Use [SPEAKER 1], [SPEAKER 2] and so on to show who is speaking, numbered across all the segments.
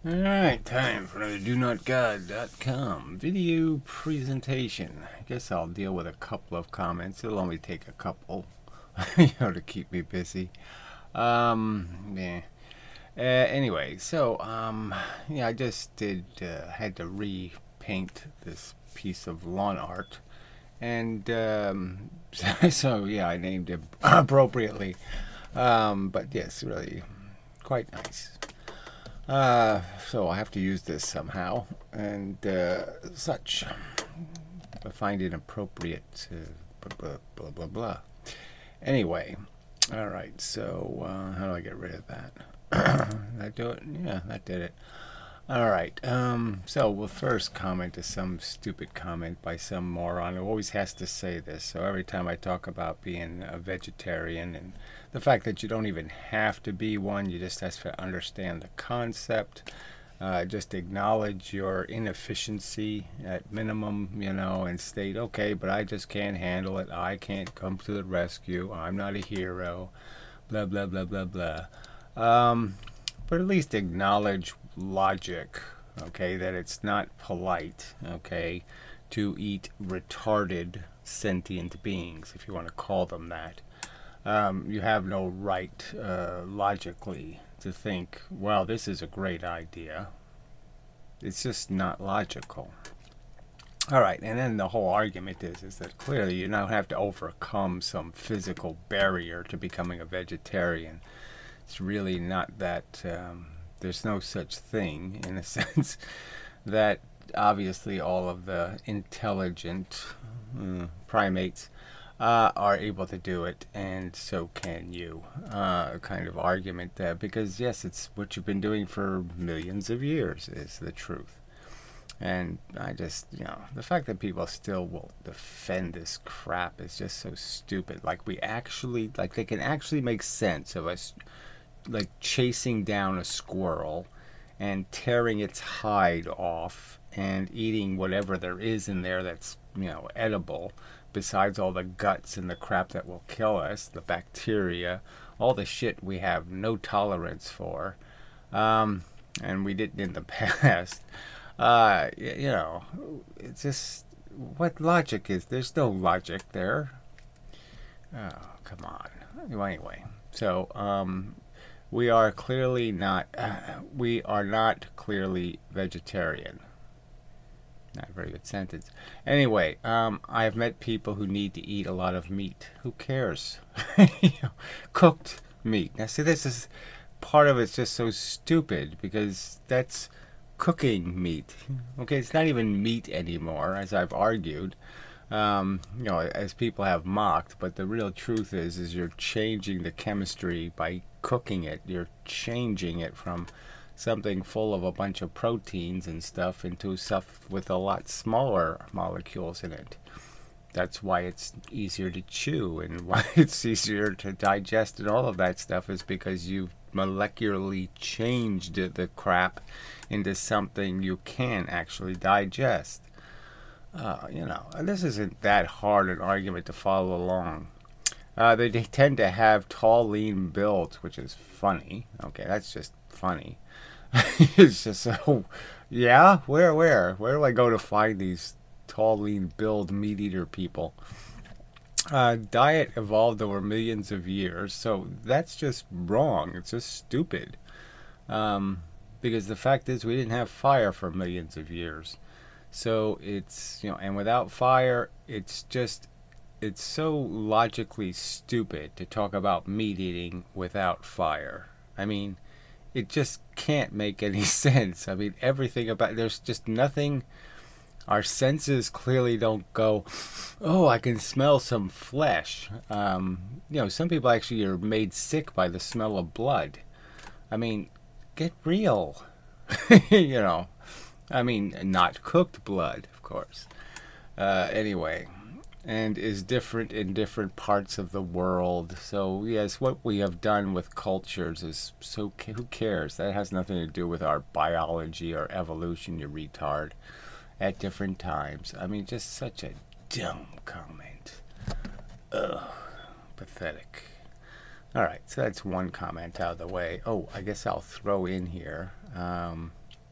[SPEAKER 1] Alright, time for another DoNotGod.com video presentation. I guess I'll deal with a couple of comments. It'll only take a couple, to keep me busy. Yeah. Anyway, so, yeah, I just had to repaint this piece of lawn art. And, so, yeah, I named it appropriately. But yes, really quite nice. So I have to use this somehow, and such. I find it appropriate. Blah, blah, blah, blah, blah. Anyway, all right, so how do I get rid of that? That do it? Yeah, that did it. All right, so we'll first comment to some stupid comment by some moron who always has to say this. So every time I talk about being a vegetarian and the fact that you don't even have to be one, you just have to understand the concept. Just acknowledge your inefficiency at minimum, and state, okay, but I just can't handle it. I can't come to the rescue. I'm not a hero. Blah, blah, blah, blah, blah. But at least acknowledge logic, okay, that it's not polite, okay, to eat retarded sentient beings, if you want to call them that. You have no right, logically, to think, well, this is a great idea. It's just not logical. All right, and then the whole argument is that clearly you don't have to overcome some physical barrier to becoming a vegetarian. It's really not that. There's no such thing, in a sense, that obviously all of the intelligent primates are able to do it, and so can you. Kind of argument there, because yes, it's what you've been doing for millions of years is the truth. And I just, the fact that people still will defend this crap is just so stupid. Like they can actually make sense of us, like chasing down a squirrel and tearing its hide off and eating whatever there is in there that's, edible, besides all the guts and the crap that will kill us, the bacteria, all the shit we have no tolerance for. And we didn't in the past. It's just, what logic is? There's no logic there. Oh, come on. Anyway, so, we are clearly not. We are not clearly vegetarian. Not a very good sentence. Anyway, I have met people who need to eat a lot of meat. Who cares? Cooked meat. Now, see, this is part of it's just so stupid because that's cooking meat. Okay, it's not even meat anymore, as I've argued. As people have mocked, but the real truth is you're changing the chemistry by cooking it. You're changing it from something full of a bunch of proteins and stuff into stuff with a lot smaller molecules in it. That's why it's easier to chew and why it's easier to digest and all of that stuff is because you've molecularly changed the crap into something you can actually digest. This isn't that hard an argument to follow along. They tend to have tall, lean builds, which is funny. Okay, that's just funny. It's just so, yeah, where do I go to find these tall, lean build meat eater people? Diet evolved over millions of years, so that's just wrong. It's just stupid. Because the fact is, we didn't have fire for millions of years. So it's, and without fire, it's so logically stupid to talk about meat eating without fire. I mean, it just can't make any sense. I mean, everything about, there's just nothing, our senses clearly don't go, oh, I can smell some flesh. Some people actually are made sick by the smell of blood. I mean, get real. Not cooked blood, of course. Anyway, and is different in different parts of the world. So, yes, what we have done with cultures is so, who cares? That has nothing to do with our biology or evolution, you retard, at different times. I mean, just such a dumb comment. Ugh, pathetic. All right, so that's one comment out of the way. Oh, I guess I'll throw in here.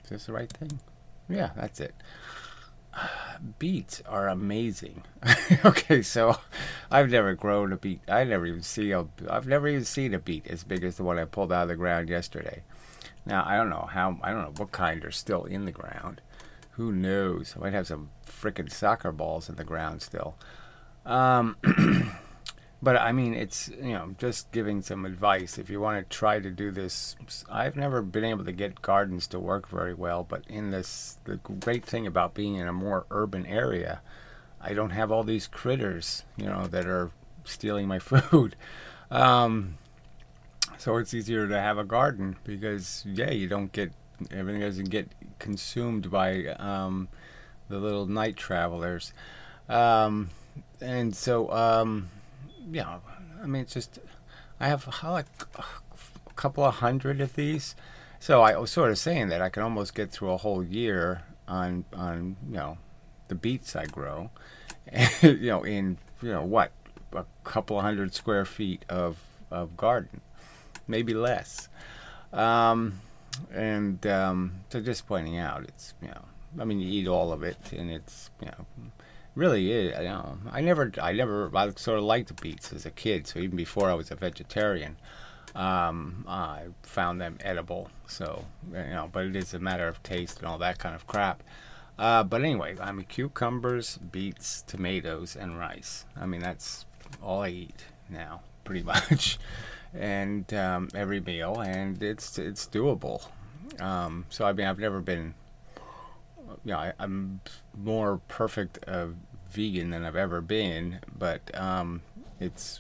[SPEAKER 1] Is this the right thing? Yeah, that's it. Beets are amazing. Okay, so I've never grown a beet. I've never even seen a beet as big as the one I pulled out of the ground yesterday. Now I don't know what kind are still in the ground. Who knows? I might have some frickin' soccer balls in the ground still. Um, but I mean, it's just giving some advice. If you want to try to do this, I've never been able to get gardens to work very well. But the great thing about being in a more urban area, I don't have all these critters, that are stealing my food. Um, so it's easier to have a garden because you don't get everything doesn't get consumed by the little night travelers. Um, and so yeah, I mean, it's just I have like a couple of hundred of these, so I was sort of saying that I can almost get through a whole year on the beets I grow, in what, a couple of hundred square feet of garden, maybe less. Um, and so just pointing out, it's I mean, you eat all of it, and it's really is. I sort of liked beets as a kid. So even before I was a vegetarian, I found them edible. So but it is a matter of taste and all that kind of crap. But anyway, I mean, cucumbers, beets, tomatoes, and rice. I mean, that's all I eat now, pretty much, and every meal, and it's doable. So I mean, I've never been I'm more perfect vegan than I've ever been, but it's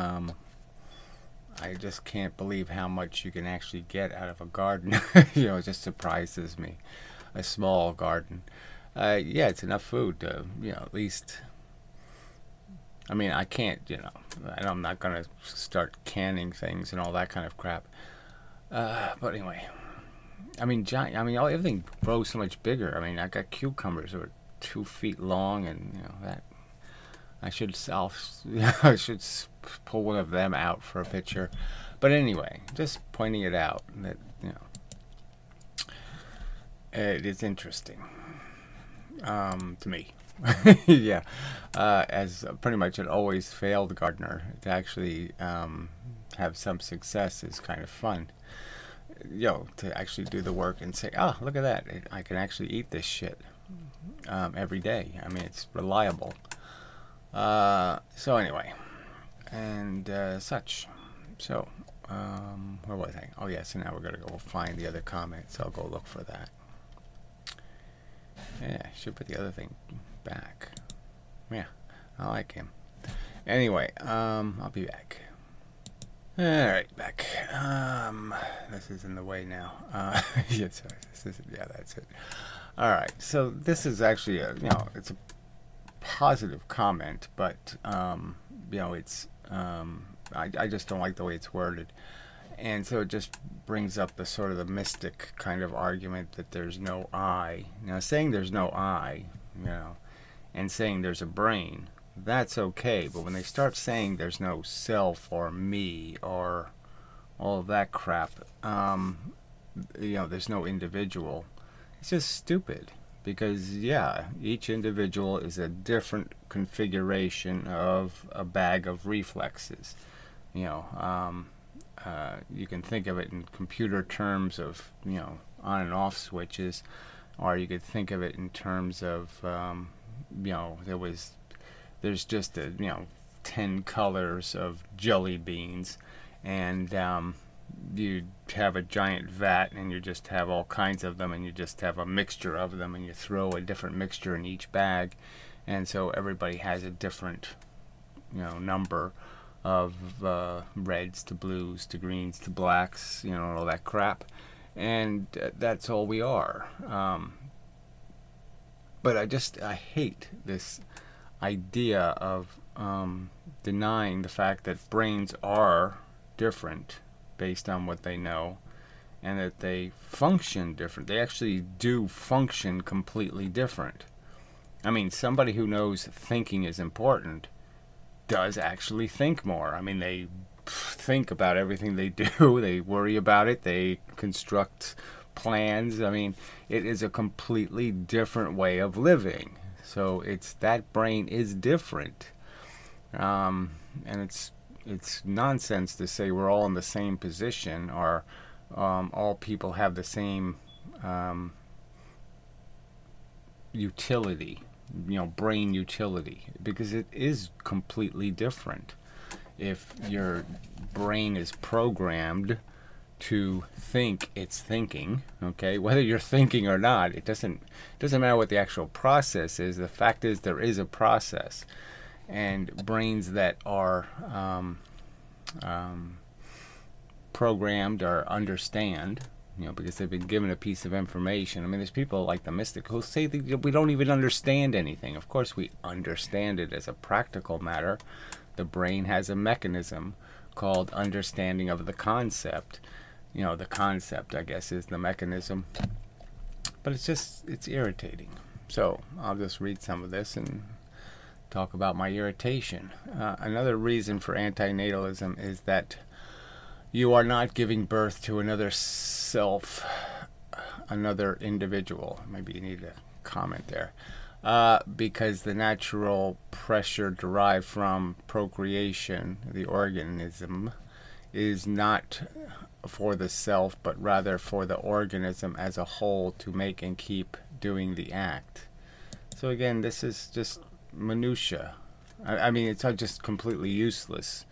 [SPEAKER 1] I just can't believe how much you can actually get out of a garden. It just surprises me. A small garden, it's enough food to at least. I mean, I can't, and I'm not gonna start canning things and all that kind of crap. But anyway. I mean, giant. I mean, everything grows so much bigger. I mean, I got cucumbers that are 2 feet long, and that I should pull one of them out for a picture. But anyway, just pointing it out that it is interesting to me. Yeah, as pretty much an always failed gardener, to actually have some success is kind of fun. To actually do the work and say, oh, look at that, I can actually eat this shit every day. I mean, it's reliable. So anyway, and such. So, where was I? Oh yeah, so now we're gonna go find the other comments. I'll go look for that. Yeah, should put the other thing back. Yeah, I like him. Anyway, I'll be back. Alright, back. This is in the way now. Yes, that's it. Alright, so this is actually it's a positive comment, but, it's, I just don't like the way it's worded. And so it just brings up the sort of the mystic kind of argument that there's no I. Now, saying there's no I, and saying there's a brain, that's okay. But when they start saying there's no self or me or all of that crap, there's no individual, it's just stupid. Because, each individual is a different configuration of a bag of reflexes. You can think of it in computer terms of, on and off switches, or you could think of it in terms of, there's just 10 colors of jelly beans, and you have a giant vat, and you just have all kinds of them, and you just have a mixture of them, and you throw a different mixture in each bag, and so everybody has a different number of reds to blues to greens to blacks, all that crap, and that's all we are. But I hate this idea of denying the fact that brains are different based on what they know, and that they function different. They actually do function completely different. I mean, somebody who knows thinking is important does actually think more. I mean, they think about everything they do. They worry about it. They construct plans. I mean, it is a completely different way of living. So that brain is different, and it's nonsense to say we're all in the same position, or all people have the same utility, brain utility, because it is completely different. If your brain is programmed to think it's thinking, okay, whether you're thinking or not, it doesn't matter what the actual process is. The fact is there is a process, and brains that are programmed or understand, because they've been given a piece of information. I mean, there's people like the mystic who say that we don't even understand anything. Of course we understand it as a practical matter. The brain has a mechanism called understanding of the concept. The concept, I guess, is the mechanism. But it's irritating. So I'll just read some of this and talk about my irritation. Another reason for antinatalism is that you are not giving birth to another self, another individual. Maybe you need a comment there. Because the natural pressure derived from procreation, the organism, is not for the self, but rather for the organism as a whole to make and keep doing the act. So again, this is just minutia. I mean, it's just completely useless.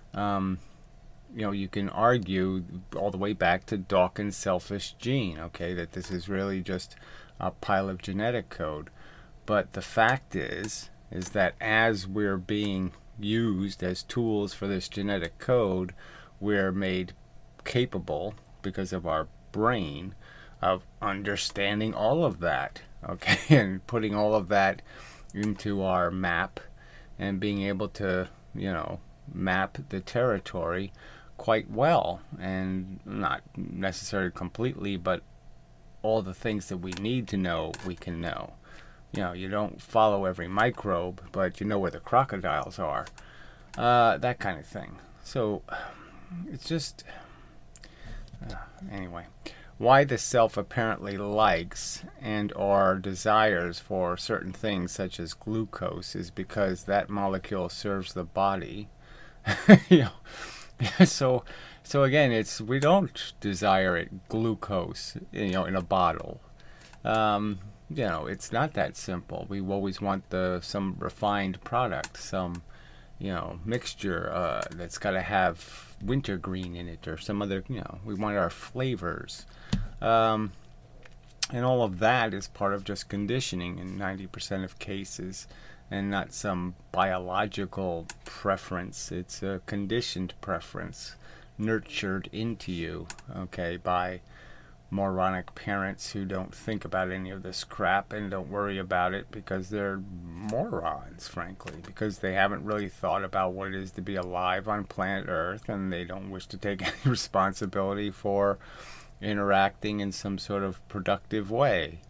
[SPEAKER 1] You can argue all the way back to Dawkins' selfish gene, okay, that this is really just a pile of genetic code. But the fact is that as we're being used as tools for this genetic code, we're made capable, because of our brain, of understanding all of that, okay, and putting all of that into our map, and being able to, map the territory quite well, and not necessarily completely, but all the things that we need to know, we can know. You don't follow every microbe, but you know where the crocodiles are. That kind of thing. So it's just... anyway. Why the self apparently likes and or desires for certain things such as glucose is because that molecule serves the body. So again, we don't desire it glucose, in a bottle. It's not that simple. We always want some refined product, some mixture that's got to have wintergreen in it, or some other, we want our flavors. And all of that is part of just conditioning in 90% of cases, and not some biological preference. It's a conditioned preference, nurtured into you, okay, by moronic parents who don't think about any of this crap and don't worry about it because they're morons, frankly, because they haven't really thought about what it is to be alive on planet Earth, and they don't wish to take any responsibility for interacting in some sort of productive way.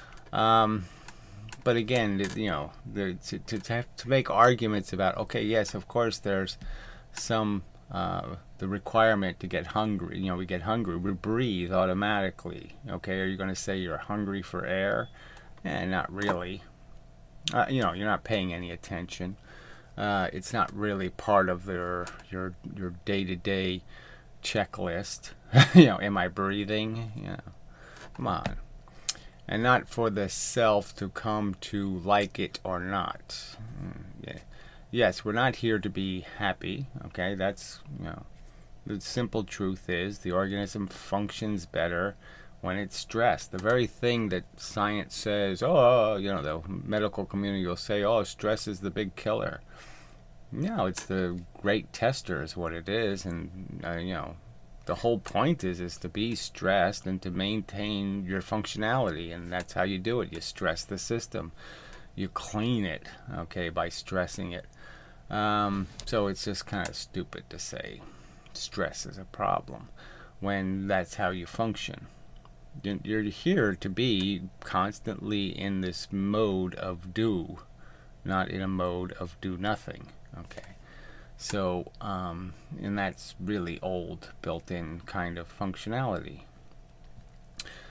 [SPEAKER 1] But again, to make arguments about, okay, yes, of course there's some the requirement to get hungry. We get hungry, we breathe automatically. Okay, are you going to say you're hungry for air? Not really. You're not paying any attention. It's not really part of your day-to-day checklist. Am I breathing? Come on. And not for the self to come to like it or not. Yes, we're not here to be happy. Okay, that's, the simple truth is the organism functions better when it's stressed. The very thing that science says, the medical community will say, stress is the big killer. No, it's the great tester is what it is. And, the whole point is to be stressed and to maintain your functionality. And that's how you do it. You stress the system. You clean it, okay, by stressing it. So it's just kind of stupid to say stress is a problem when that's how you function. You're here to be constantly in this mode of do, not in a mode of do nothing. Okay. So, and that's really old, built-in kind of functionality.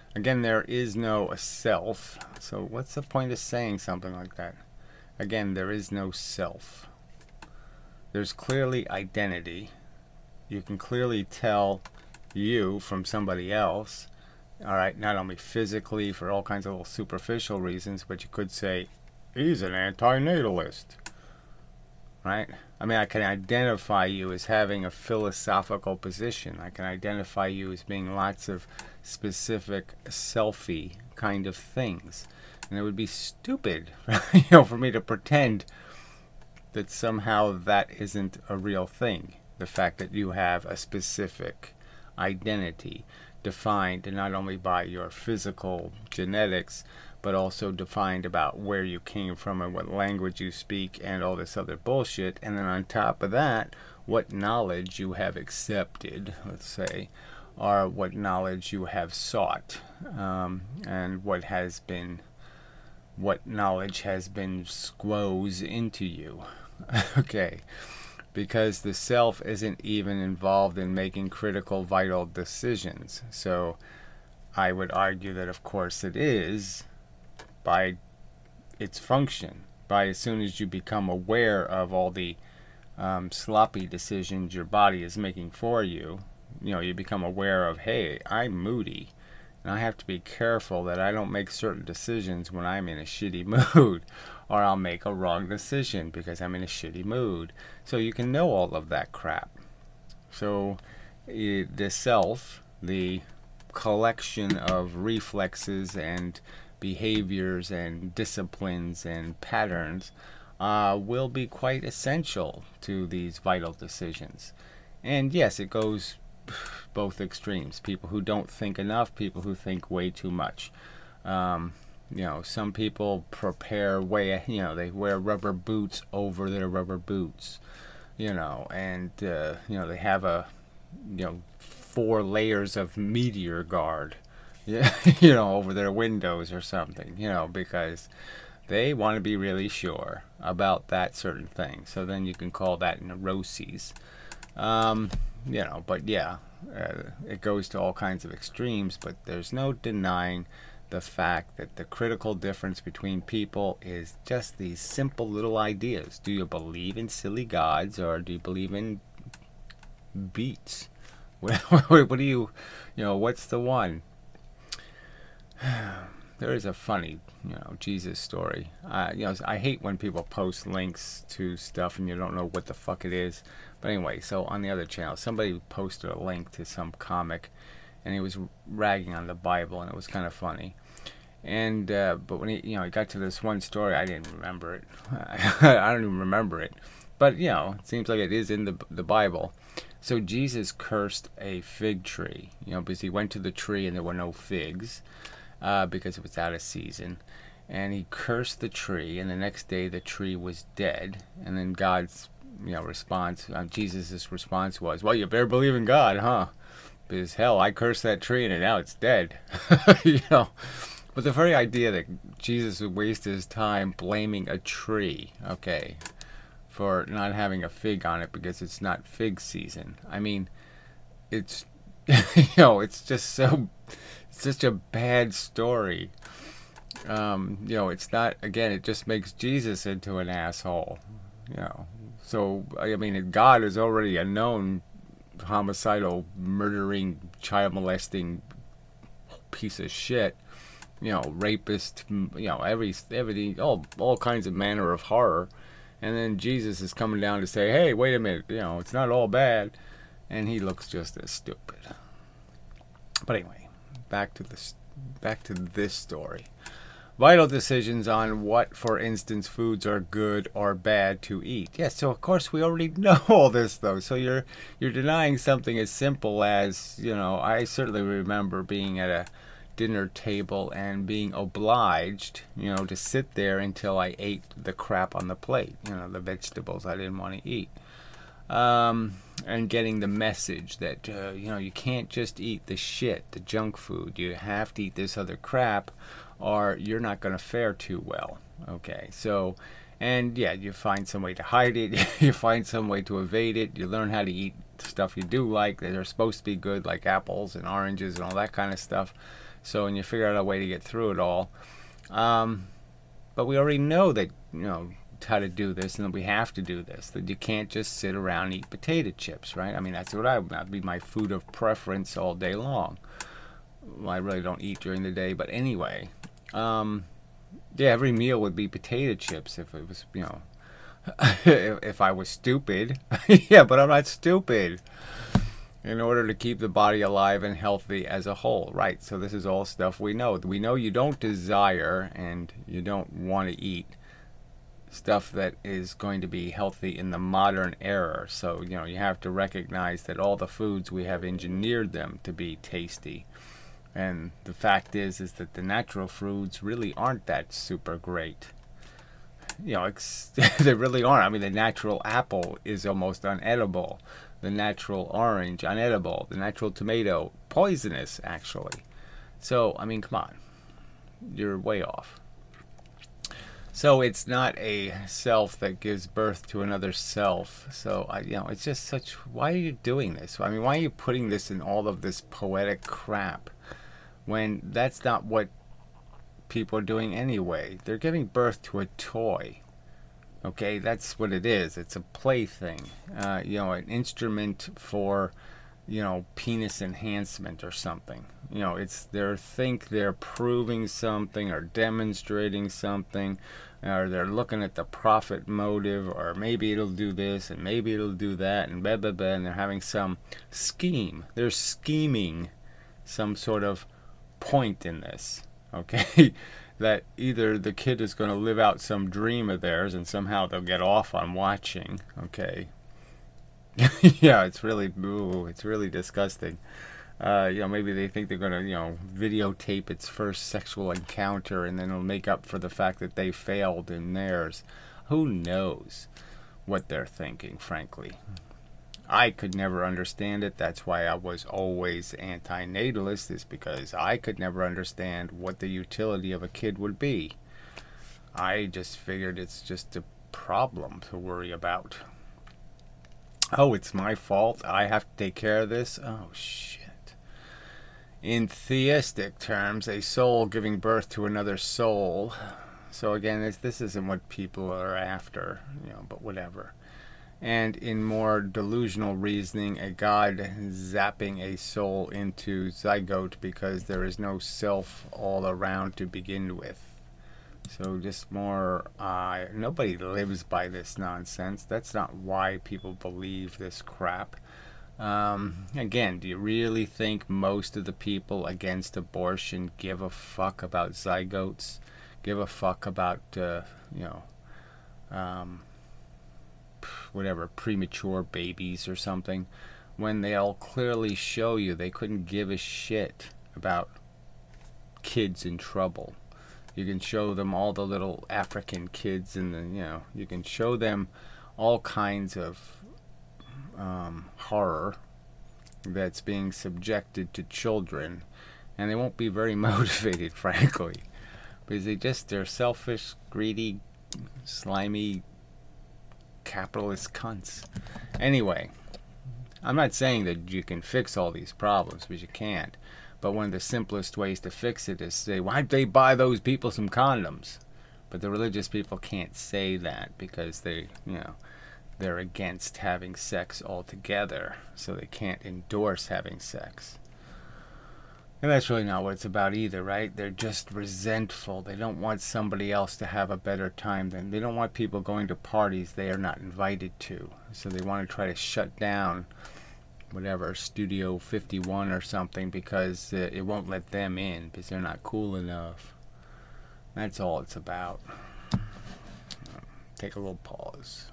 [SPEAKER 1] Again, there is no self. So what's the point of saying something like that? Again, there is no self. There's clearly identity. You can clearly tell you from somebody else. All right, not only physically for all kinds of little superficial reasons, but you could say, he's an antinatalist. Right? I mean, I can identify you as having a philosophical position. I can identify you as being lots of specific selfie kind of things. And it would be stupid, for me to pretend that somehow that isn't a real thing. The fact that you have a specific identity defined not only by your physical genetics, but also defined about where you came from and what language you speak and all this other bullshit. And then on top of that, what knowledge you have accepted, let's say, or what knowledge you have sought, and what knowledge has been squoze into you. Okay. Because the self isn't even involved in making critical, vital decisions. So I would argue that, of course, it is by its function. By as soon as you become aware of all the sloppy decisions your body is making for you, you become aware of, hey, I'm moody. And I have to be careful that I don't make certain decisions when I'm in a shitty mood, or I'll make a wrong decision because I'm in a shitty mood. So you can know all of that crap. So the self, the collection of reflexes and behaviors and disciplines and patterns will be quite essential to these vital decisions. And yes, it goes both extremes. People who don't think enough, people who think way too much. Some people prepare they wear rubber boots over their rubber boots, and they have 4 layers of meteor guard, over their windows or something, because they want to be really sure about that certain thing. So then you can call that neuroses. But yeah, it goes to all kinds of extremes, but there's no denying the fact that the critical difference between people is just these simple little ideas. Do you believe in silly gods, or do you believe in beats? What do you, what's the one? There is a funny, Jesus story. I hate when people post links to stuff and you don't know what the fuck it is. But anyway, so on the other channel, somebody posted a link to some comic, and he was ragging on the Bible, and it was kind of funny. And but when he got to this one story, I didn't remember it. I don't even remember it. But it seems like it is in the Bible. So Jesus cursed a fig tree, because he went to the tree and there were no figs. Because it was out of season, and he cursed the tree, and the next day the tree was dead. And then God's response, Jesus' response was, well, you better believe in God, huh? Because hell, I cursed that tree and now it's dead. But the very idea that Jesus would waste his time blaming a tree, for not having a fig on it because it's not fig season. I mean, it's it's just it's such a bad story. It's not, again, it just makes Jesus into an asshole. So, I mean, God is already a known homicidal, murdering, child molesting piece of shit. Rapist, everything, all kinds of manner of horror. And then Jesus is coming down to say, hey, wait a minute, it's not all bad. And he looks just as stupid. But anyway, back to this story. Vital decisions on what, for instance, foods are good or bad to eat. Yes, so of course we already know all this, though. So you're denying something as simple as, I certainly remember being at a dinner table and being obliged, to sit there until I ate the crap on the plate, the vegetables I didn't want to eat. And getting the message that, you can't just eat the shit, the junk food. You have to eat this other crap, or you're not going to fare too well. Okay, so, and yeah, you find some way to hide it. You find some way to evade it. You learn how to eat stuff you do like that are supposed to be good, like apples and oranges and all that kind of stuff. So, and you figure out a way to get through it all. But we already know that, how to do this, and that we have to do this. That you can't just sit around and eat potato chips, right? I mean, that'd be my food of preference all day long. Well, I really don't eat during the day, but anyway. Yeah, every meal would be potato chips if it was, if I was stupid. Yeah, but I'm not stupid. In order to keep the body alive and healthy as a whole, right? So this is all stuff we know. We know you don't desire and you don't want to eat stuff that is going to be healthy in the modern era. So, you have to recognize that all the foods, we have engineered them to be tasty. And the fact is that the natural foods really aren't that super great. They really aren't. I mean, the natural apple is almost unedible. The natural orange, unedible. The natural tomato, poisonous, actually. So, I mean, come on. You're way off. So it's not a self that gives birth to another self. So, it's just such... Why are you doing this? I mean, why are you putting this in all of this poetic crap when that's not what people are doing anyway? They're giving birth to a toy. Okay, that's what it is. It's a plaything. An instrument for, penis enhancement or something. They're proving something or demonstrating something, or they're looking at the profit motive, or maybe it'll do this and maybe it'll do that, and blah blah blah, and they're having some scheme. They're scheming some sort of point in this. Okay. That either the kid is going to live out some dream of theirs and somehow they'll get off on watching, okay? Yeah, it's really disgusting. Maybe they think they're going to, videotape its first sexual encounter and then it'll make up for the fact that they failed in theirs. Who knows what they're thinking, frankly. I could never understand it. That's why I was always anti-natalist, is because I could never understand what the utility of a kid would be. I just figured it's just a problem to worry about. Oh, it's my fault. I have to take care of this? Oh, shit. In theistic terms, a soul giving birth to another soul. So again, this isn't what people are after, but whatever. And in more delusional reasoning, a god zapping a soul into zygote because there is no self all around to begin with. So just more, nobody lives by this nonsense. That's not why people believe this crap. Again, do you really think most of the people against abortion give a fuck about zygotes? Give a fuck about, premature babies or something, when they'll clearly show you they couldn't give a shit about kids in trouble. You can show them all the little African kids and you can show them all kinds of horror that's being subjected to children, and they won't be very motivated, frankly, because they're selfish, greedy, slimy, capitalist cunts. Anyway, I'm not saying that you can fix all these problems, because you can't. But one of the simplest ways to fix it is to say, why don't they buy those people some condoms? But the religious people can't say that because they're against having sex altogether, so they can't endorse having sex. And that's really not what it's about either, right? They're just resentful. They don't want somebody else to have a better time than. They don't want people going to parties they are not invited to. So they want to try to shut down Studio 51 or something because it won't let them in because they're not cool enough. That's all it's about. Take a little pause.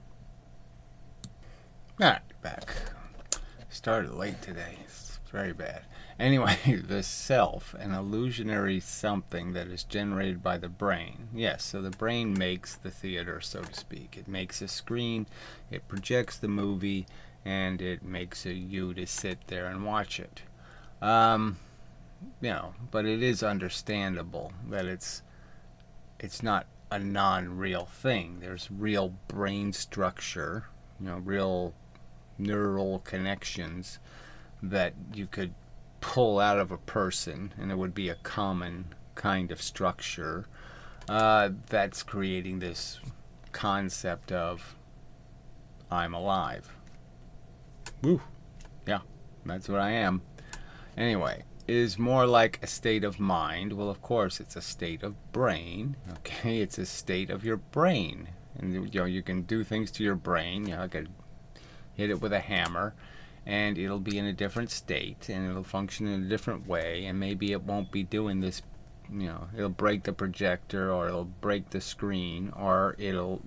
[SPEAKER 1] Alright, back. Started late today. It's very bad. Anyway, the self, an illusionary something that is generated by the brain. Yes, so the brain makes the theater, so to speak. It makes a screen, it projects the movie, and it makes you to sit there and watch it. But it is understandable that it's not a non-real thing. There's real brain structure, real neural connections that you could pull out of a person, and it would be a common kind of structure that's creating this concept of I'm alive. Woo. Yeah, that's what I am. Anyway, is more like a state of mind. Well, of course, it's a state of brain. Okay, it's a state of your brain. And you can do things to your brain. I could hit it with a hammer, and it'll be in a different state, and it'll function in a different way, and maybe it won't be doing this. It'll break the projector, or it'll break the screen, or it'll,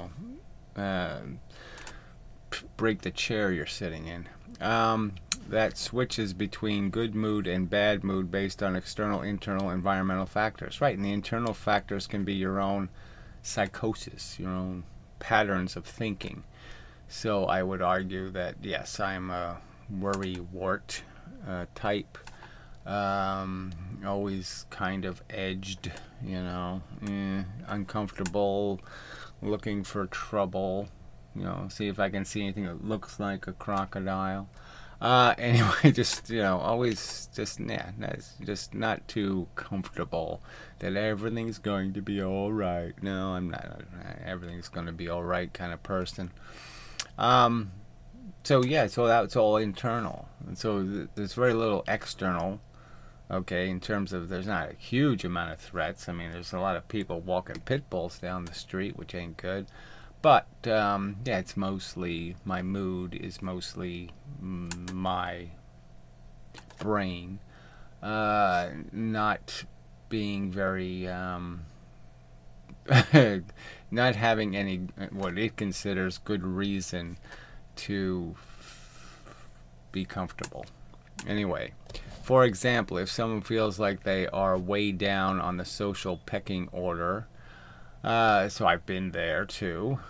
[SPEAKER 1] break the chair you're sitting in. That switches between good mood and bad mood based on external, internal, environmental factors. Right, and the internal factors can be your own psychosis, your own patterns of thinking. So I would argue that, yes, I'm a worrywart type. Always kind of edged, uncomfortable, looking for trouble. See if I can see anything that looks like a crocodile. Anyway, just always just not too comfortable that everything's going to be all right. No, I'm not. Everything's going to be all right kind of person. So that's all internal, and so there's very little external. Okay, in terms of there's not a huge amount of threats. I mean, there's a lot of people walking pit bulls down the street, which ain't good. But, it's mostly, my mood is mostly my brain not being very, not having any, what it considers good reason to be comfortable. Anyway, for example, if someone feels like they are way down on the social pecking order, so I've been there too.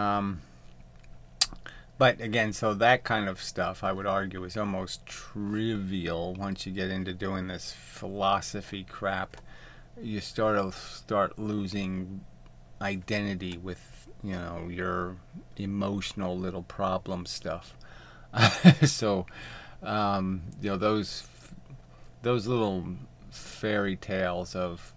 [SPEAKER 1] But again, so that kind of stuff, I would argue, is almost trivial once you get into doing this philosophy crap. You start losing identity with, your emotional little problem stuff. So, those little fairy tales of,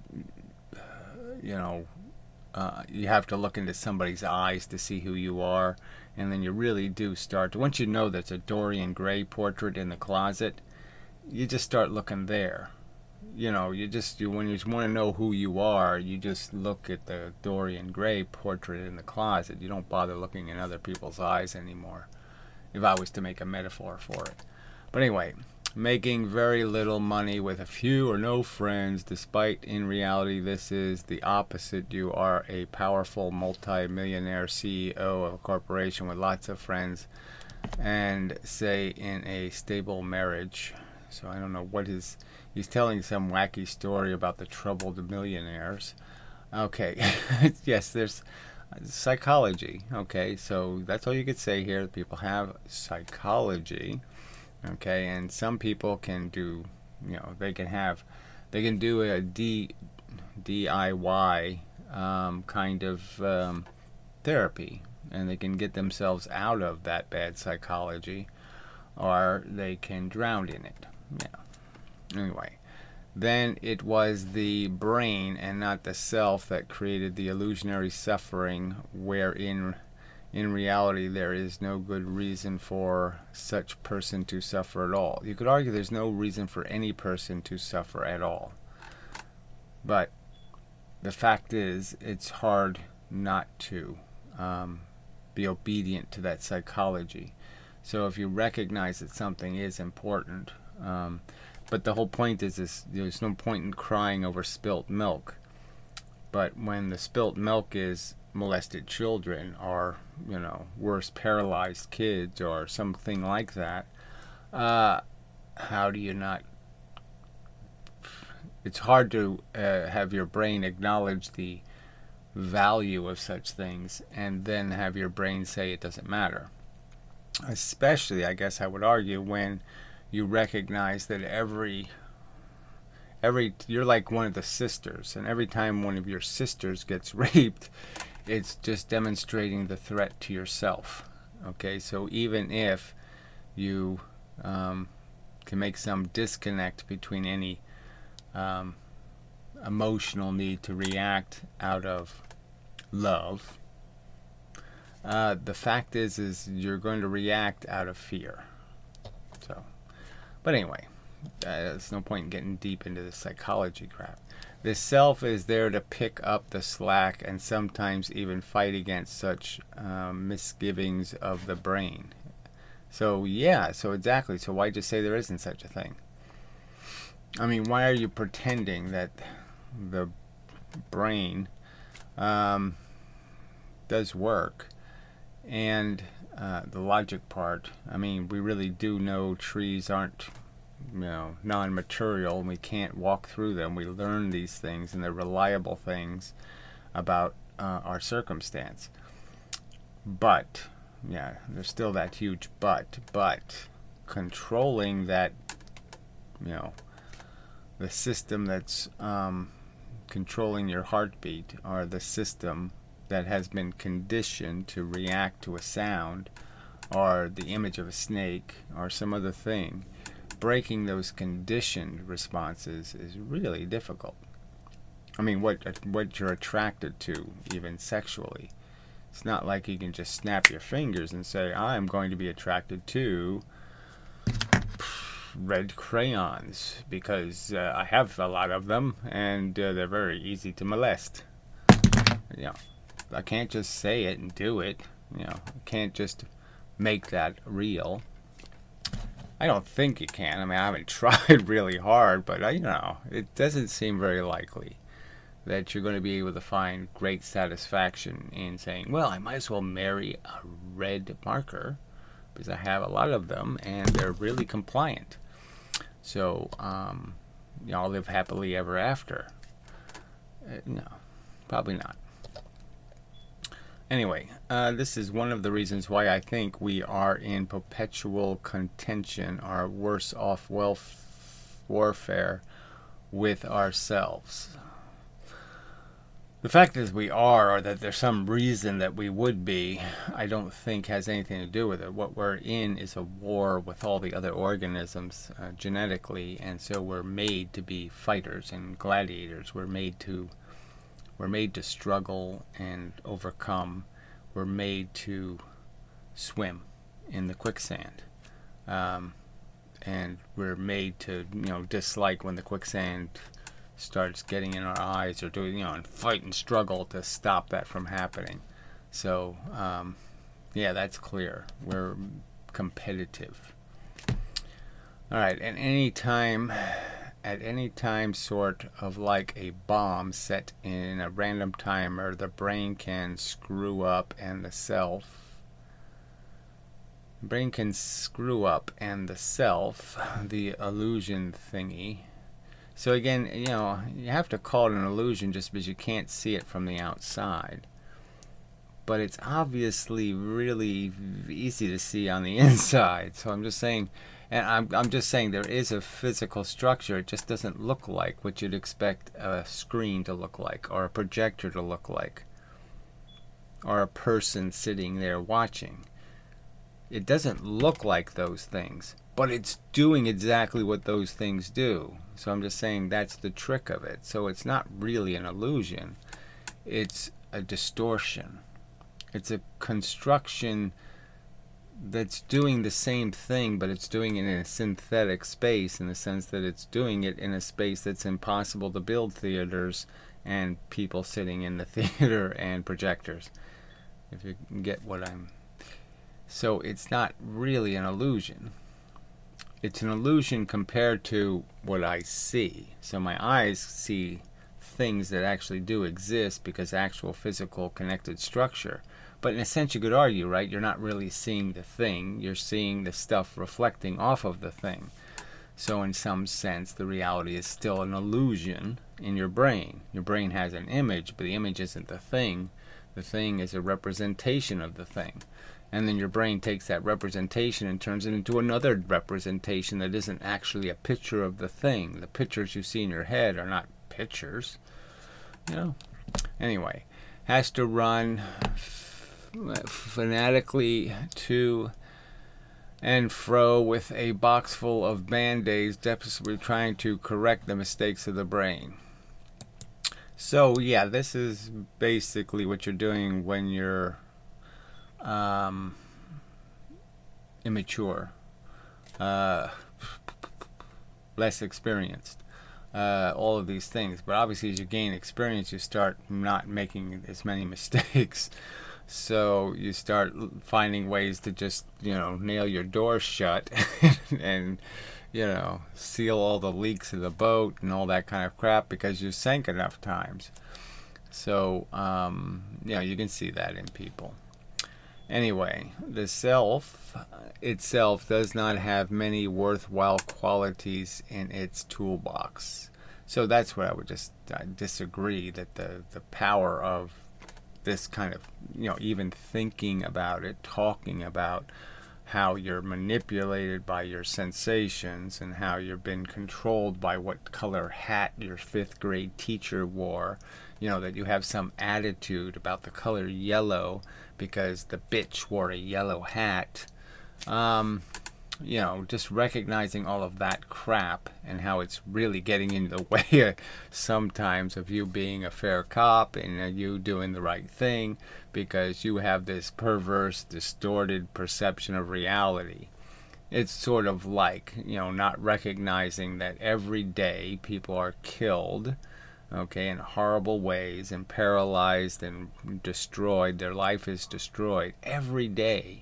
[SPEAKER 1] you have to look into somebody's eyes to see who you are, and then you really do start to, once you know there's a Dorian Gray portrait in the closet, you just start looking there. When you want to know who you are, you just look at the Dorian Gray portrait in the closet. You don't bother looking in other people's eyes anymore, if I was to make a metaphor for it. But anyway, making very little money with a few or no friends, despite in reality this is the opposite. You are a powerful multi-millionaire CEO of a corporation with lots of friends, and say in a stable marriage. So I don't know what he's telling some wacky story about the troubled millionaires. Okay, yes, there's psychology. Okay, so that's all you could say here. People have psychology. Okay, and some people can do, they can do a DIY kind of therapy, and they can get themselves out of that bad psychology, or they can drown in it. Anyway, then it was the brain and not the self that created the illusionary suffering, wherein in reality there is no good reason for such person to suffer at all. You could argue there's no reason for any person to suffer at all. But the fact is, it's hard not to be obedient to that psychology. So if you recognize that something is important, but the whole point is there's no point in crying over spilt milk. But when the spilt milk is molested children, or worse, paralyzed kids, or something like that, how do you not? It's hard to have your brain acknowledge the value of such things and then have your brain say it doesn't matter. Especially, I guess I would argue, when you recognize that every you're like one of the sisters, and every time one of your sisters gets raped, it's just demonstrating the threat to yourself. Okay, so even if you can make some disconnect between any emotional need to react out of love. The fact is you're going to react out of fear. So, but anyway, there's no point in getting deep into the psychology crap. The self is there to pick up the slack and sometimes even fight against such misgivings of the brain. So yeah, so exactly. So why just say there isn't such a thing? I mean, why are you pretending that the brain does work? And the logic part, I mean, we really do know trees aren't, non-material, and we can't walk through them. We learn these things, and they're reliable things about our circumstance. But, yeah, there's still that huge but controlling that, the system that's controlling your heartbeat, or the system that has been conditioned to react to a sound or the image of a snake or some other thing, breaking those conditioned responses is really difficult. I mean, what you're attracted to, even sexually. It's not like you can just snap your fingers and say, I'm going to be attracted to red crayons because I have a lot of them and they're very easy to molest. I can't just say it and do it. I can't just make that real. I don't think you can. I mean, I haven't tried really hard, but it doesn't seem very likely that you're going to be able to find great satisfaction in saying, well, I might as well marry a red marker because I have a lot of them and they're really compliant. So, I'll live happily ever after. No, probably not. Anyway, this is one of the reasons why I think we are in perpetual contention, or worse off, warfare with ourselves. The fact is we are, or that there's some reason that we would be, I don't think has anything to do with it. What we're in is a war with all the other organisms genetically, and so we're made to be fighters and gladiators. We're made to struggle and overcome. We're made to swim in the quicksand. And we're made to, dislike when the quicksand starts getting in our eyes, or doing, and fight and struggle to stop that from happening. So, that's clear. We're competitive. All right, at any time, sort of like a bomb set in a random timer, the brain can screw up and the self, the illusion thingy. So again, you have to call it an illusion just because you can't see it from the outside. But it's obviously really easy to see on the inside. So I'm just saying, and I'm just saying there is a physical structure. It just doesn't look like what you'd expect a screen to look like, or a projector to look like, or a person sitting there watching. It doesn't look like those things, but it's doing exactly what those things do. So I'm just saying that's the trick of it. So it's not really an illusion. It's a distortion. It's a construction that's doing the same thing, but it's doing it in a synthetic space, in the sense that it's doing it in a space that's impossible to build theaters and people sitting in the theater and projectors. If you get what I'm... So it's not really an illusion. It's an illusion compared to what I see. So my eyes see things that actually do exist because actual physical connected structure. But in a sense you could argue, right? You're not really seeing the thing. You're seeing the stuff reflecting off of the thing. So in some sense the reality is still an illusion in your brain. Your brain has an image, but the image isn't the thing. The thing is a representation of the thing. And then your brain takes that representation and turns it into another representation that isn't actually a picture of the thing. The pictures you see in your head are not pictures. Anyway, has to run fanatically to and fro with a box full of band-aids, desperately trying to correct the mistakes of the brain. So yeah, this is basically what you're doing when you're immature, uh, less experienced, all of these things. But obviously, as you gain experience, you start not making as many mistakes. So you start finding ways to just, nail your door shut and, seal all the leaks of the boat and all that kind of crap because you sank enough times. So, you can see that in people. Anyway, the self itself does not have many worthwhile qualities in its toolbox. So that's what I would disagree, that the power of this kind of, even thinking about it, talking about how you're manipulated by your sensations and how you've been controlled by what color hat your 5th grade teacher wore, that you have some attitude about the color yellow because the bitch wore a yellow hat. Just recognizing all of that crap and how it's really getting in the way sometimes of you being a fair cop and you doing the right thing because you have this perverse, distorted perception of reality. It's sort of like, not recognizing that every day people are killed, in horrible ways and paralyzed and destroyed. Their life is destroyed every day.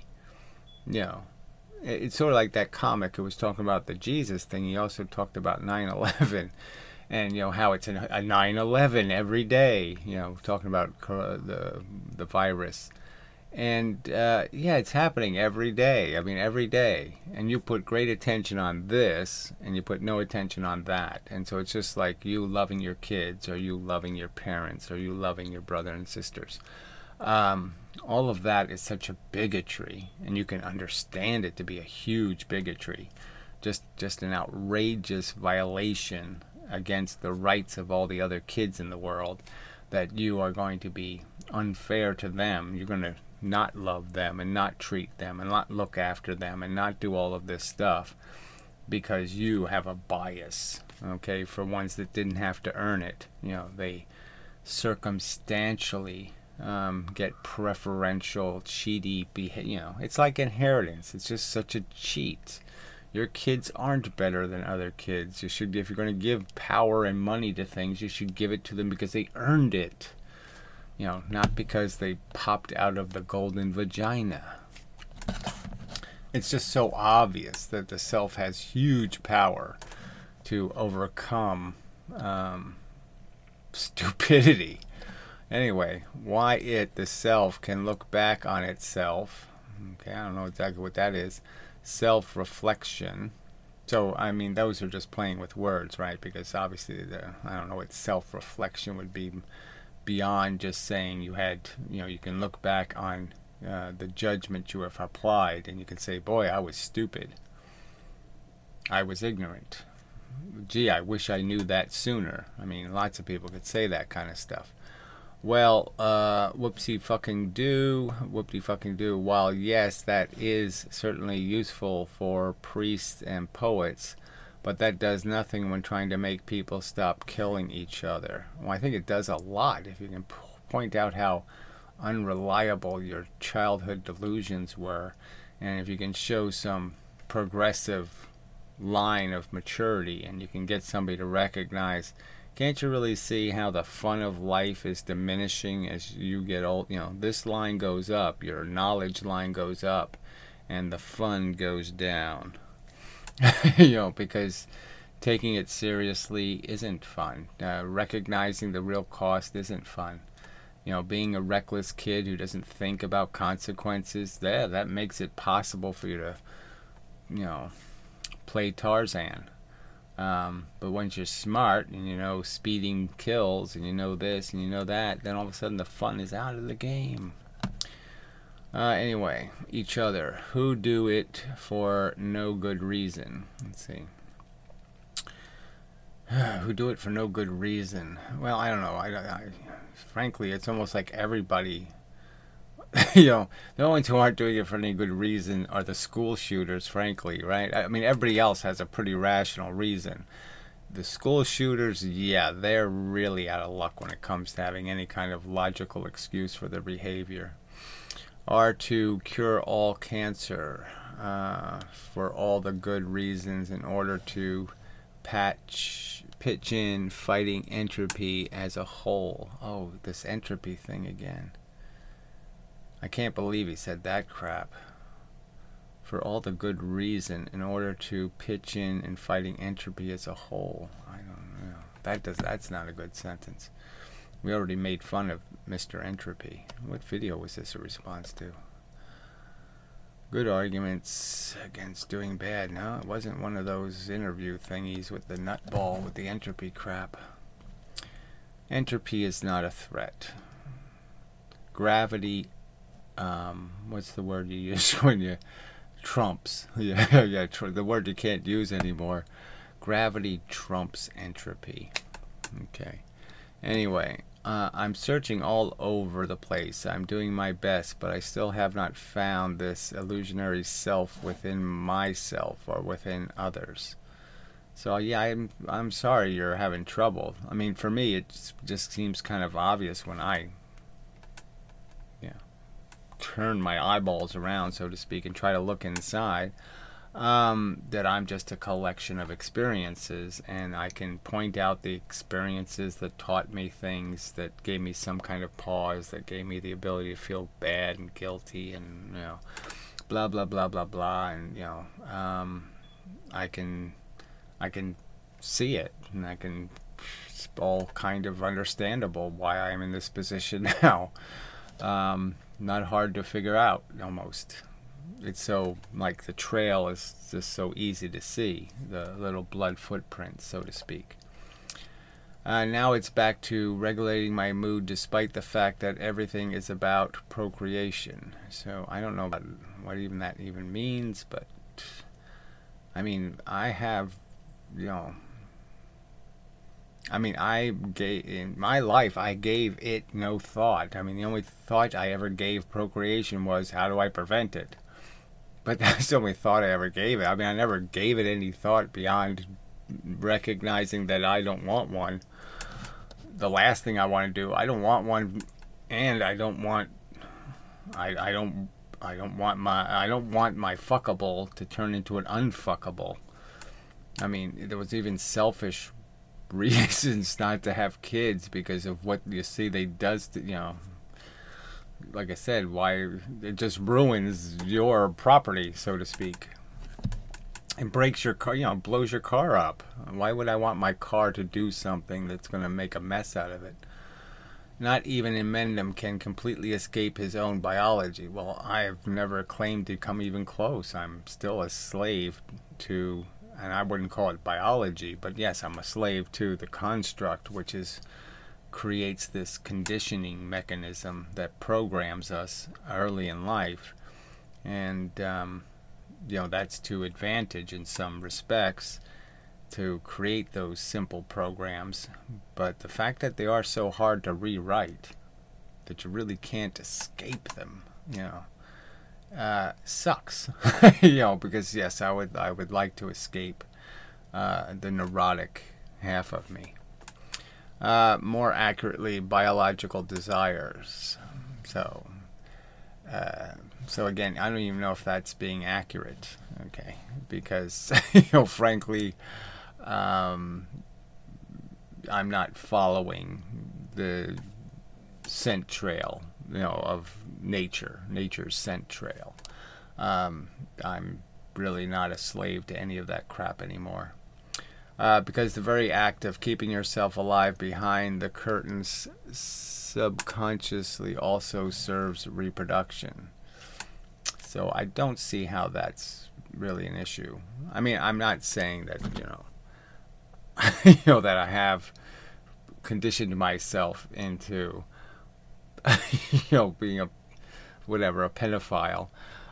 [SPEAKER 1] It's sort of like that comic who was talking about the Jesus thing. He also talked about 9/11 and how it's a 9/11 every day, talking about the virus. And it's happening every day. I mean, every day. And you put great attention on this and you put no attention on that. And so it's just like you loving your kids or you loving your parents or you loving your brother and sisters. All of that is such a bigotry, and you can understand it to be a huge bigotry, just an outrageous violation against the rights of all the other kids in the world, that you are going to be unfair to them. You're going to not love them and not treat them and not look after them and not do all of this stuff because you have a bias, for ones that didn't have to earn it. They circumstantially get preferential, cheaty behavior. It's like inheritance. It's just such a cheat. Your kids aren't better than other kids. You should, if you're going to give power and money to things, you should give it to them because they earned it. Not because they popped out of the golden vagina. It's just so obvious that the self has huge power to overcome stupidity. Anyway, why the self, can look back on itself. I don't know exactly what that is. Self-reflection. So, those are just playing with words, right? Because obviously, I don't know what self-reflection would be beyond just saying you can look back on the judgment you have applied and you can say, boy, I was stupid. I was ignorant. Gee, I wish I knew that sooner. Lots of people could say that kind of stuff. Well, whoopsie fucking do. While yes, that is certainly useful for priests and poets, but that does nothing when trying to make people stop killing each other. Well, I think it does a lot if you can point out how unreliable your childhood delusions were, and if you can show some progressive line of maturity and you can get somebody to recognize, can't you really see how the fun of life is diminishing as you get old? This line goes up, your knowledge line goes up, and the fun goes down. Because taking it seriously isn't fun. Recognizing the real cost isn't fun. Being a reckless kid who doesn't think about consequences, that makes it possible for you to, play Tarzan. But once you're smart and speeding kills and this and that, then all of a sudden the fun is out of the game. Anyway, each other. Who do it for no good reason? Let's see. Who do it for no good reason? Well, I don't know. Frankly, it's almost like everybody the only two who aren't doing it for any good reason are the school shooters, frankly, right? I mean, everybody else has a pretty rational reason. The school shooters, yeah, they're really out of luck when it comes to having any kind of logical excuse for their behavior. Are to cure all cancer for all the good reasons in order to pitch in fighting entropy as a whole. Oh, this entropy thing again. I can't believe he said that crap. For all the good reason in order to pitch in fighting entropy as a whole. I don't know. That's not a good sentence. We already made fun of Mr. Entropy. What video was this a response to? Good arguments against doing bad. No, it wasn't one of those interview thingies with the nutball with the entropy crap. Entropy is not a threat. Gravity, what's the word you use when you trumps? Yeah, the word you can't use anymore. Gravity trumps entropy. Okay. Anyway, I'm searching all over the place. I'm doing my best, but I still have not found this illusionary self within myself or within others. So yeah, I'm sorry you're having trouble. I mean, for me, it just seems kind of obvious when I turn my eyeballs around, so to speak, and try to look inside. That I'm just a collection of experiences, and I can point out the experiences that taught me things, that gave me some kind of pause, that gave me the ability to feel bad and guilty, and blah blah blah blah blah, and I can see it, and it's all kind of understandable why I'm in this position now. Not hard to figure out, almost. It's so, like, the trail is just so easy to see, the little blood footprints, so to speak. Now it's back to regulating my mood despite the fact that everything is about procreation. So I don't know what even that even means, but I mean, I have, in my life, I gave it no thought. I mean, the only thought I ever gave procreation was, how do I prevent it? But that's the only thought I ever gave it. I mean, I never gave it any thought beyond recognizing that I don't want one. The last thing I want to do, I don't want one, and I don't want my fuckable to turn into an unfuckable. I mean, there was even selfish reasons not to have kids because of what you see they does to, like I said, why it just ruins your property, so to speak. It breaks your car, blows your car up. Why would I want my car to do something that's going to make a mess out of it? Not even Emendum can completely escape his own biology. Well, I've never claimed to come even close. I'm still a slave to, and I wouldn't call it biology, but yes, I'm a slave to the construct, which creates this conditioning mechanism that programs us early in life, and that's to advantage in some respects to create those simple programs. But the fact that they are so hard to rewrite that you really can't escape them, sucks. Because yes, I would like to escape the neurotic half of me. More accurately, biological desires. So again, I don't even know if that's being accurate. Okay, because frankly, I'm not following the scent trail, of nature's scent trail. I'm really not a slave to any of that crap anymore. Because the very act of keeping yourself alive behind the curtains subconsciously also serves reproduction. So I don't see how that's really an issue. I mean, I'm not saying that, that I have conditioned myself into, being a pedophile.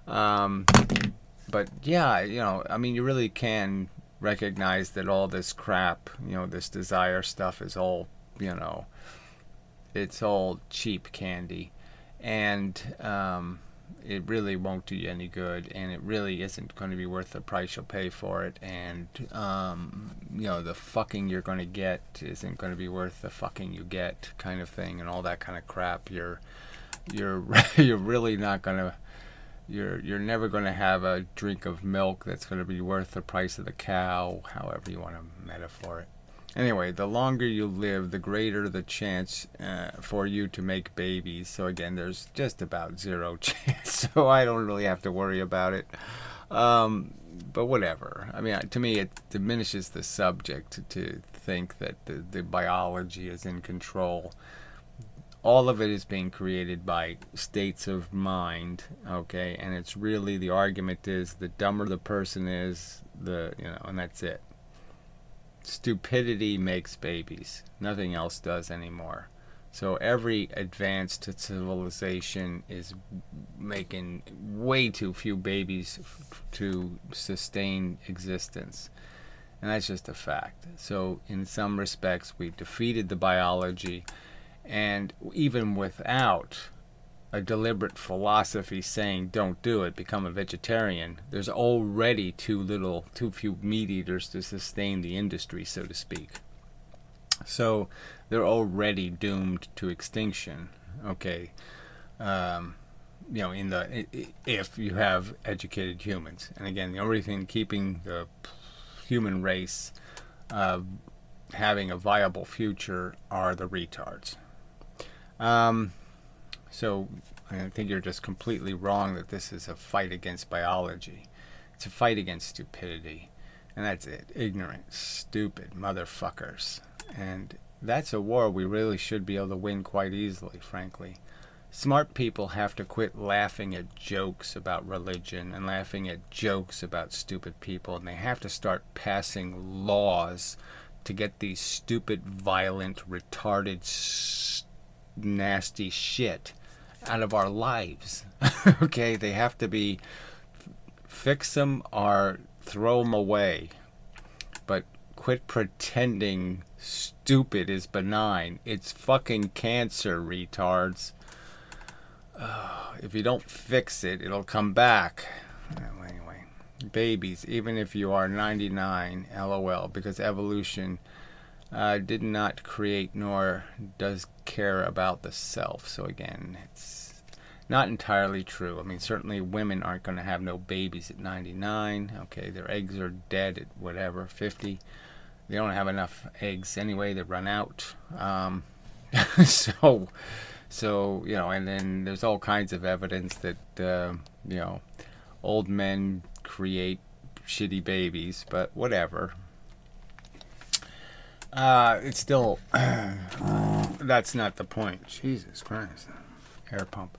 [SPEAKER 1] But yeah, I mean, you really can recognize that all this crap, this desire stuff is all, it's all cheap candy. and it really won't do you any good, and it really isn't going to be worth the price you'll pay for it, and the fucking you're going to get isn't going to be worth the fucking you get, kind of thing, and all that kind of crap. You're you're really not going to, you're never going to have a drink of milk that's going to be worth the price of the cow, however you want to metaphor it. Anyway, the longer you live, the greater the chance for you to make babies. So again, there's just about zero chance. So I don't really have to worry about it. But whatever. I mean, to me, it diminishes the subject to think that the biology is in control. All of it is being created by states of mind, okay? And it's really, the argument is, the dumber the person is, and that's it. Stupidity makes babies. Nothing else does anymore. So every advance to civilization is making way too few babies to sustain existence. And that's just a fact. So in some respects, we've defeated the biology, and even without a deliberate philosophy saying don't do it, become a vegetarian, there's already too few meat eaters to sustain the industry, so to speak. So they're already doomed to extinction, okay? If you have educated humans. And again, the only thing keeping the human race having a viable future are the retards. So I think you're just completely wrong that this is a fight against biology. It's a fight against stupidity. And that's it. Ignorant, stupid motherfuckers. And that's a war we really should be able to win quite easily, frankly. Smart people have to quit laughing at jokes about religion and laughing at jokes about stupid people. And they have to start passing laws to get these stupid, violent, retarded, nasty shit out of our lives. Okay, they have to be, fix them or throw them away. But quit pretending stupid is benign. It's fucking cancer, retards. If you don't fix it, it'll come back. Anyway, babies, even if you are 99, LOL, because evolution did not create nor does care about the self. So again, it's not entirely true. I mean, certainly women aren't going to have no babies at 99. Okay, their eggs are dead at whatever, 50. They don't have enough eggs anyway. They run out. So and then there's all kinds of evidence that old men create shitty babies, but whatever. It's still, that's not the point. Jesus Christ. Air pump.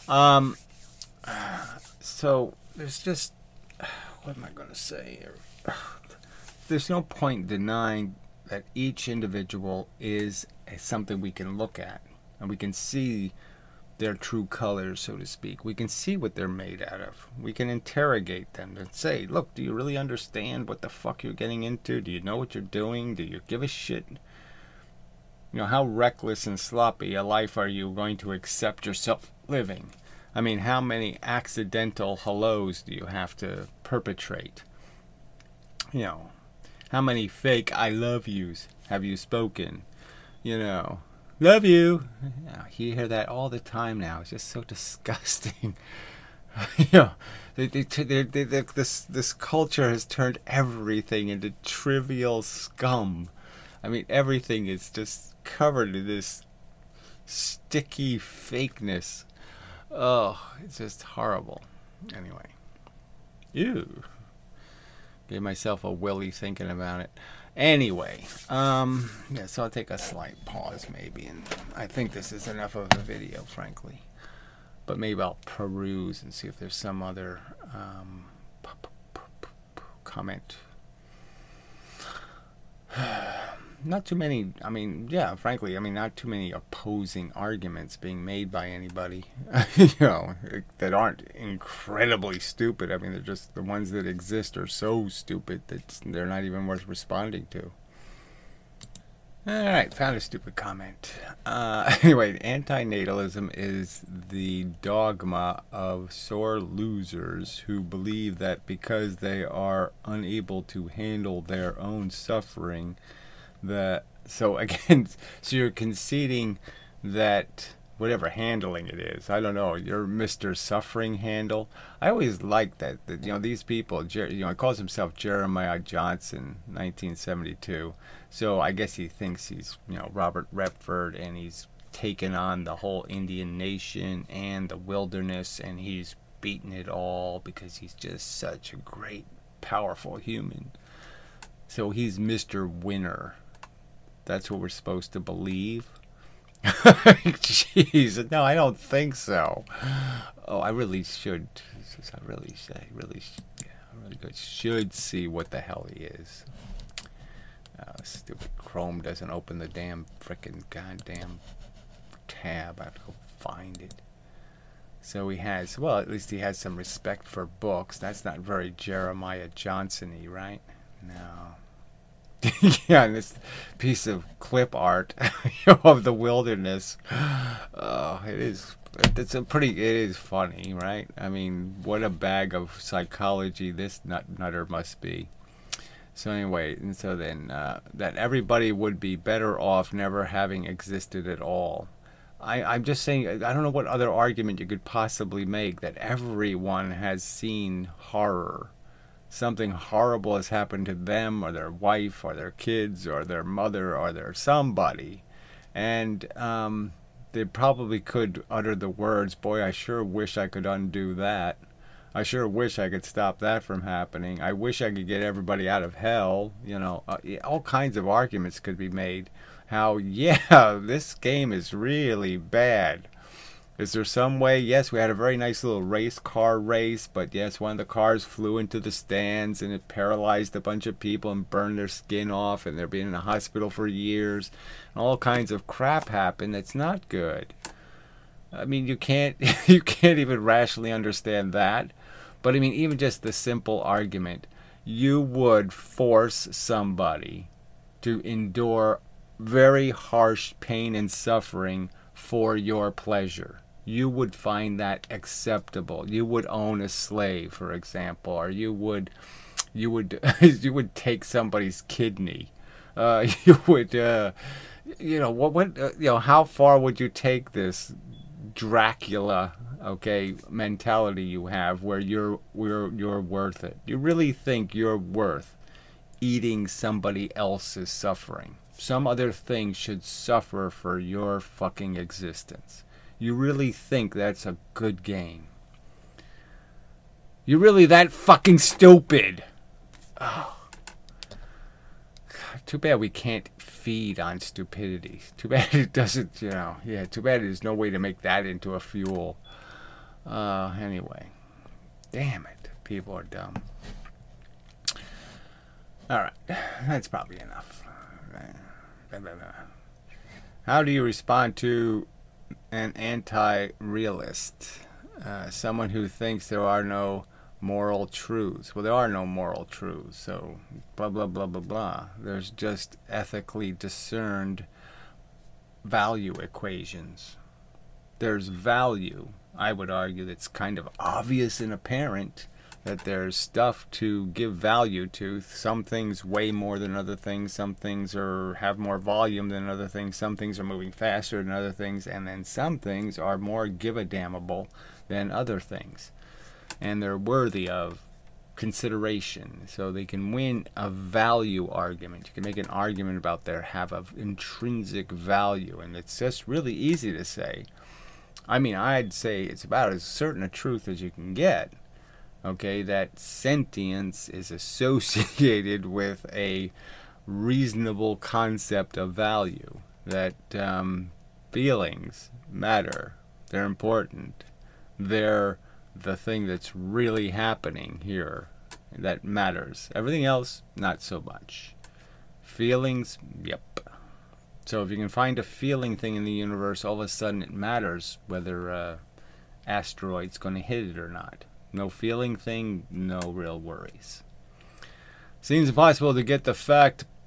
[SPEAKER 1] So there's just, what am I going to say here? There's no point denying that each individual is something we can look at, and we can see their true colors, so to speak. We can see what they're made out of. We can interrogate them and say, look, do you really understand what the fuck you're getting into? Do you know what you're doing? Do you give a shit? How reckless and sloppy a life are you going to accept yourself living? I mean, how many accidental hellos do you have to perpetrate? How many fake I love yous have you spoken? Love you. You hear that all the time now. It's just so disgusting. This culture has turned everything into trivial scum. I mean, everything is just covered in this sticky fakeness. Oh, it's just horrible. Anyway. Ew. Gave myself a willy thinking about it. Anyway, so I'll take a slight pause maybe, and I think this is enough of a video, frankly. But maybe I'll peruse and see if there's some other comment. Not too many, frankly, not too many opposing arguments being made by anybody, that aren't incredibly stupid. They're just, the ones that exist are so stupid that they're not even worth responding to. Alright, found a stupid comment. Anyway, antinatalism is the dogma of sore losers who believe that because they are unable to handle their own suffering, that so again, so you're conceding that whatever handling it is, I don't know, you're Mr. Suffering Handle. I always liked that these people, he calls himself Jeremiah Johnson, 1972. So I guess he thinks he's Robert Redford, and he's taken on the whole Indian nation and the wilderness, and he's beaten it all because he's just such a great, powerful human. So he's Mr. Winner. That's what we're supposed to believe. Jeez, no, I don't think so. Oh, I really should. I really should see what the hell he is. Stupid Chrome doesn't open the damn frickin' goddamn tab. I have to go find it. So he has, well, at least he has some respect for books. That's not very Jeremiah Johnson-y, right? No. Yeah, and this piece of clip art of the wilderness. It is. It is funny, right? I mean, what a bag of psychology this nutter must be. So anyway, and so then that everybody would be better off never having existed at all. I'm just saying, I don't know what other argument you could possibly make that everyone has seen horror. Something horrible has happened to them or their wife or their kids or their mother or their somebody. And they probably could utter the words, boy, I sure wish I could undo that. I sure wish I could stop that from happening. I wish I could get everybody out of hell. All kinds of arguments could be made. How, yeah, this game is really bad. Is there some way? Yes, we had a very nice little car race, but yes, one of the cars flew into the stands and it paralyzed a bunch of people and burned their skin off, and they're being in a hospital for years. And all kinds of crap happened that's not good. I mean, you can't even rationally understand that. But I mean, even just the simple argument, you would force somebody to endure very harsh pain and suffering for your pleasure. You would find that acceptable. You would own a slave, for example, or you would you would take somebody's kidney. You would how far would you take this Dracula mentality you have where you're worth it? You really think you're worth eating somebody else's suffering? Some other thing should suffer for your fucking existence. You really think that's a good game? You really that fucking stupid? Oh. God, too bad we can't feed on stupidity. Too bad it doesn't, too bad there's no way to make that into a fuel. Anyway. Damn it. People are dumb. Alright. That's probably enough. How do you respond to an anti-realist? Someone who thinks there are no moral truths. Well, there are no moral truths, so blah, blah, blah, blah, blah. There's just ethically discerned value equations. There's value, I would argue, that's kind of obvious and apparent, that there's stuff to give value to. Some things weigh more than other things. Some things have more volume than other things. Some things are moving faster than other things. And then some things are more give-a-damnable than other things. And they're worthy of consideration. So they can win a value argument. You can make an argument about their have of intrinsic value. And it's just really easy to say. I mean, I'd say it's about as certain a truth as you can get. Okay, that sentience is associated with a reasonable concept of value. That feelings matter. They're important. They're the thing that's really happening here that matters. Everything else, not so much. Feelings, yep. So if you can find a feeling thing in the universe, all of a sudden it matters whether asteroid's going to hit it or not. No feeling thing, no real worries. Seems impossible to get the fact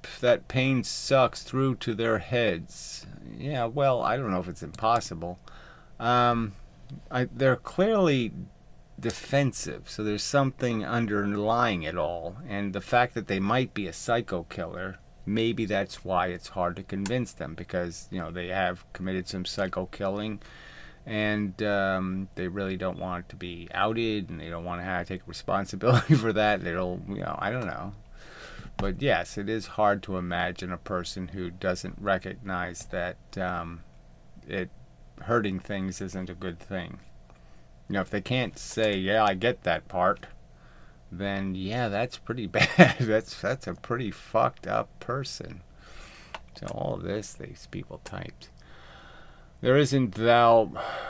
[SPEAKER 1] that pain sucks through to their heads. Yeah, well, I don't know if it's impossible. They're clearly defensive, so there's something underlying it all. And the fact that they might be a psycho killer, maybe that's why it's hard to convince them, because, you know, they have committed some psycho killing, and they really don't want it to be outed, and they don't want to have to take responsibility for that. They don't, you know, I don't know. But yes, it is hard to imagine a person who doesn't recognize that it hurting things isn't a good thing. You know, if they can't say, yeah, I get that part, then yeah, that's pretty bad. that's a pretty fucked up person. So all of this, these people typed. There isn't though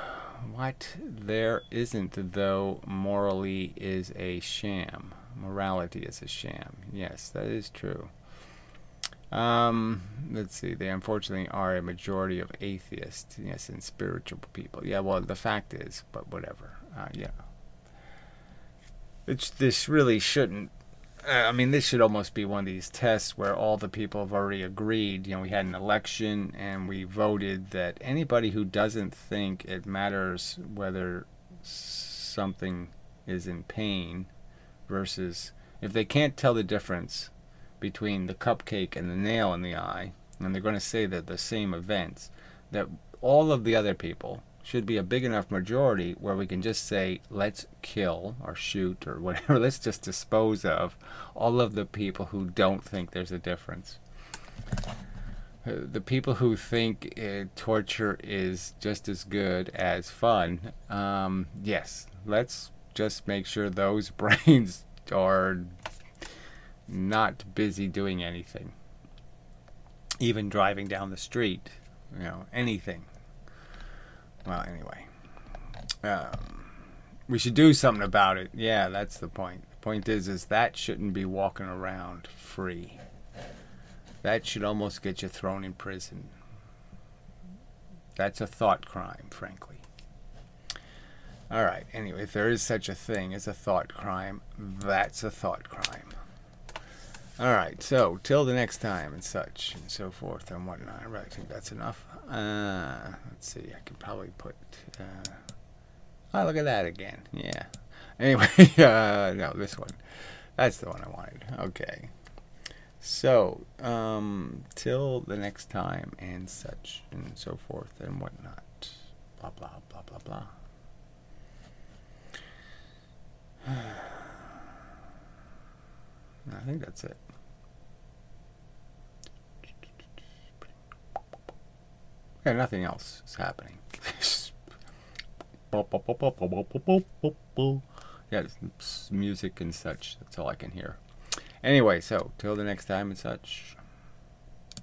[SPEAKER 1] morally is a sham. Morality is a sham. Yes, that is true. Let's see. They unfortunately are a majority of atheists. Yes, and spiritual people. Yeah, well, the fact is, but whatever. Yeah. This really shouldn't. I mean, this should almost be one of these tests where all the people have already agreed. You know, we had an election and we voted that anybody who doesn't think it matters whether something is in pain versus if they can't tell the difference between the cupcake and the nail in the eye, and they're going to say that the same events, that all of the other people should be a big enough majority where we can just say, let's kill or shoot or whatever, let's just dispose of all of the people who don't think there's a difference. The people who think torture is just as good as fun, yes, let's just make sure those brains are not busy doing anything. Even driving down the street, you know, anything. Well, anyway. We should do something about it. Yeah, that's the point. The point is that shouldn't be walking around free. That should almost get you thrown in prison. That's a thought crime, frankly. Alright, anyway, if there is such a thing as a thought crime, that's a thought crime. Alright, so, till the next time and such and so forth and whatnot. I really think that's enough. Let's see, I could probably put... oh, look at that again. Yeah. Anyway, no, this one. That's the one I wanted. Okay. So, till the next time and such and so forth and whatnot. Blah, blah, blah, blah, blah. I think that's it. Yeah, nothing else is happening. Yeah, music and such. That's all I can hear. Anyway, so till the next time and such.